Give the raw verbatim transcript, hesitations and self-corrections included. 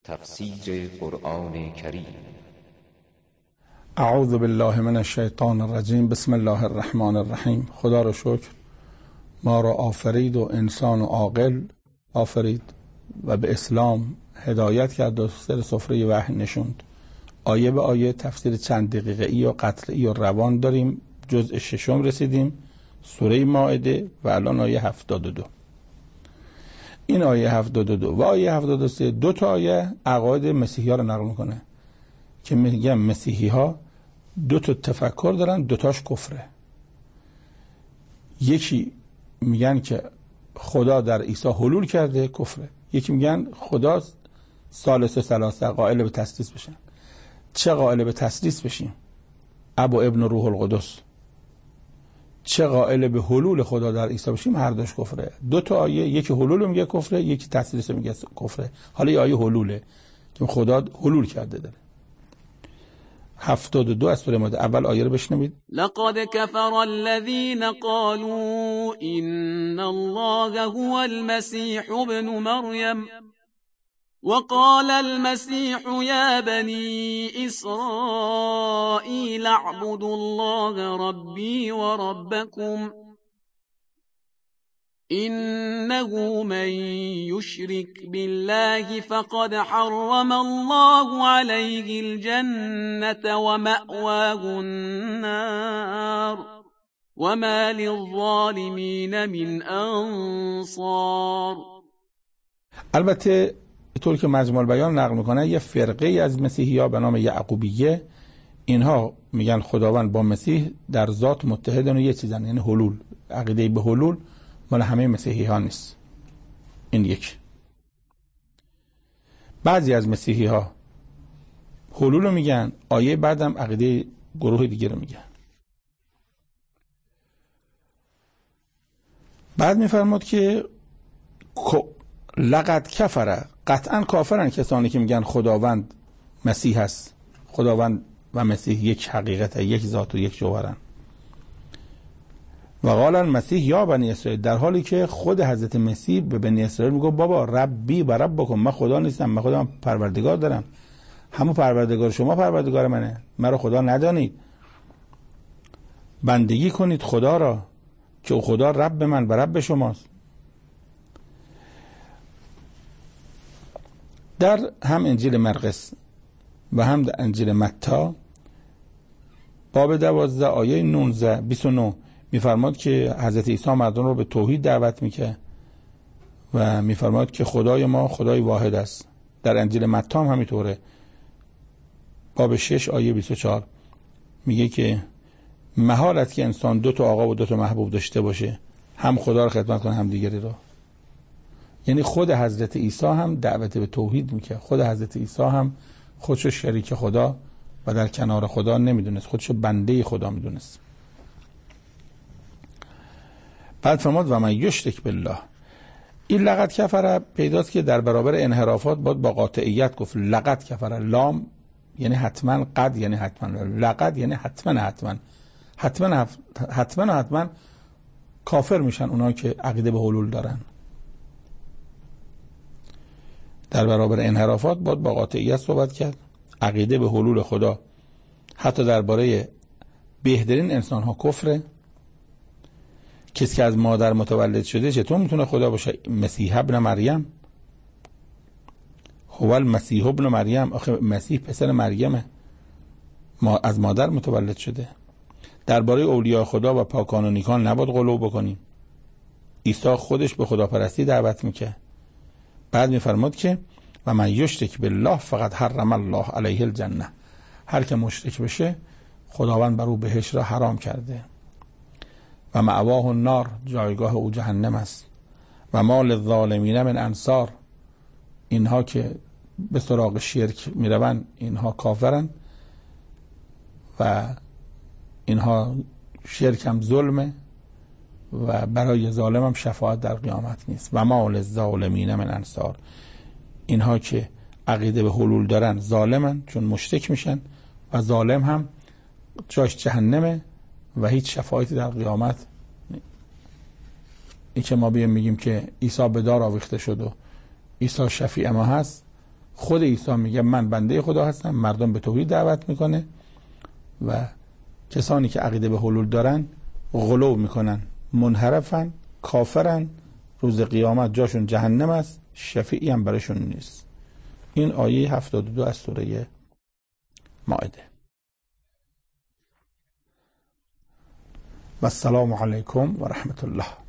تفسیر قرآن کریم. اعوذ بالله من الشیطان الرجیم. بسم الله الرحمن الرحیم. خدا را شکر ما را آفرید و انسان و عاقل آفرید و به اسلام هدایت کرد و سر سفره وحی نشوند. آیه به آیه تفسیر چند دقیقه‌ای و قطعی و روان داریم. جزء ششم رسیدیم، سوره مائده، و الان آیه هفتاد و دو. این آیه هفتاد و دو و آیه هفتاد و سه دو تا آیه عقاید مسیحی ها رو نقل میکنه که میگن مسیحی ها دو تا تفکر دارن، دو تاش کفره. یکی میگن که خدا در عیسی حلول کرده، کفره. یکی میگن خدا ثالث ثلاثه، قائل به تثلیث بشن. چه قائل به تثلیث بشیم؟ اب و ابن و روح القدس. چه قائل به حلول خدا در عیسی بشیم؟ هر دوش کفره. دو تا آیه، یکی حلول میگه کفره، یکی تثلیث میگه کفره. حالا یه آیه حلوله که خدا حلول کرده داره. هفتاد و دو از سوره مائده. اول آیه رو بشنوید. لقد كفر الذين قالوا إن الله هو المسيح ابن مريم وقال المسيح يا بني إسرائيل اعبدوا الله ربي وربكم إنه من يشرك بالله فقد حرم الله عليه الجنة ومأواه النار وما للظالمين من أنصار. البته طور که مجموع البیان نقل میکنه یه فرقه از مسیحی ها به نام یعقوبیه، اینها میگن خداوند با مسیح در ذات متحدن و یه چیزن، یعنی حلول. عقیده به حلول مال همه مسیحی ها نیست. این یک. بعضی از مسیحی ها حلول رو میگن، آیه بعدم عقیده گروه دیگه رو میگن. بعد میفرماد که لقد کفره، قطعا کافرن کسانی که میگن خداوند مسیح هست. خداوند و مسیح یک حقیقته، یک ذات و یک جوهرن. و قال المسیح یا بنی اسرائیل، در حالی که خود حضرت مسیح به بنی اسرائیل میگه بابا ربی و ربکم، من خدا نیستم، من خودم پروردگار دارم، همون پروردگار شما پروردگار منه، مرا خدا ندانید، بندگی کنید خدا را که او خدا رب من و رب شماست. در هم انجیل مرقس و هم در انجیل متی باب دوازده آیه نوزده بیست و نه میفرماد که حضرت عیسی مردم رو به توحید دعوت میکنه و میفرماد که خدای ما خدای واحد است. در انجیل متی هم همینطوره، باب شش آیه بیست و چهار میگه که محالت که انسان دو تا آقا و دو تا محبوب داشته باشه، هم خدا رو خدمت کنه هم دیگری رو. یعنی خود حضرت عیسی هم دعوت به توحید میکنه. خود حضرت عیسی هم خودشو شریک خدا و در کنار خدا نمیدونست، خودشو بنده خدا میدونست. بعد فرمود و من یشرک بالله. این لقد کفر پیداست که در برابر انحرافات باید با قاطعیت گفت لقد کفر. لام یعنی حتما، قد یعنی حتما، لقد یعنی حتما حتما حتما حتما حتما کافر میشن اونایی که عقیده به حلول دارن. در برابر انحرافات باید با قاطعیت صحبت کرد. عقیده به حلول خدا حتی درباره بهترین انسان ها کفره. کسی که از مادر متولد شده چطور میتونه خدا باشه؟ مسیح ابن مریم، هو المسیح ابن مریم. آخه مسیح پسر مریمه، ما از مادر متولد شده. درباره اولیاء خدا و پاکان و نیکان نباید غلو بکنیم. عیسی خودش به خداپرستی دعوت میکنه. بعد میفرماد که و من یشرک بالله فقط حرم الله علیه الجنه. هر که مشرک بشه خداوند بر او بهشت را حرام کرده و مأواه النار، جایگاه او جهنم است. و ما للظالمین من انصار. اینها که به سراغ شرک میروند اینها کافرن و اینها شرک هم ظلمه و برای ظالم هم شفاعت در قیامت نیست. و ما للظالمین من انصار. اینها که عقیده به حلول دارن ظالمن، چون مشرک میشن و ظالم هم جاش جهنمه و هیچ شفاعتی در قیامت. این که ما بیم میگیم که عیسی به دار آویخته شد و عیسی شفیع ما هست، خود عیسی میگه من بنده خدا هستم، مردم به توحید دعوت میکنه و کسانی که عقیده به حلول دارن غلو میکنن، منحرفن، کافرن، روز قیامت جاشون جهنم است، شفیعی هم برشون نیست. این آیه هفتاد و دو از سوره مائده. و السلام علیکم و رحمت الله.